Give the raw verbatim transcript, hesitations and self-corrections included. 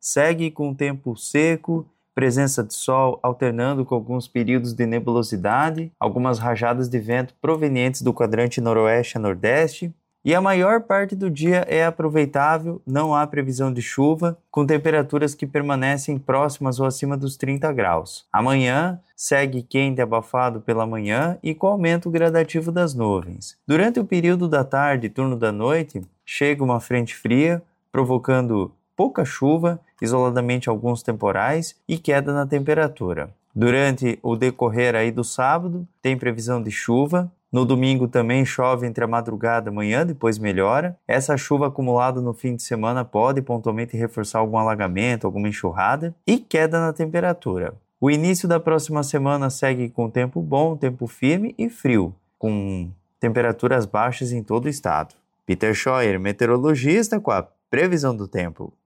segue com tempo seco, presença de sol alternando com alguns períodos de nebulosidade, algumas rajadas de vento provenientes do quadrante noroeste a nordeste, e a maior parte do dia é aproveitável, não há previsão de chuva, com temperaturas que permanecem próximas ou acima dos trinta graus. Amanhã segue quente e abafado pela manhã e com aumento gradativo das nuvens. Durante o período da tarde e turno da noite, chega uma frente fria, provocando pouca chuva, isoladamente alguns temporais e queda na temperatura. Durante o decorrer aí do sábado, tem previsão de chuva. No domingo também chove entre a madrugada e a manhã, depois melhora. Essa chuva acumulada no fim de semana pode pontualmente reforçar algum alagamento, alguma enxurrada e queda na temperatura. O início da próxima semana segue com tempo bom, tempo firme e frio, com temperaturas baixas em todo o estado. Peter Scheuer, meteorologista, com a previsão do tempo.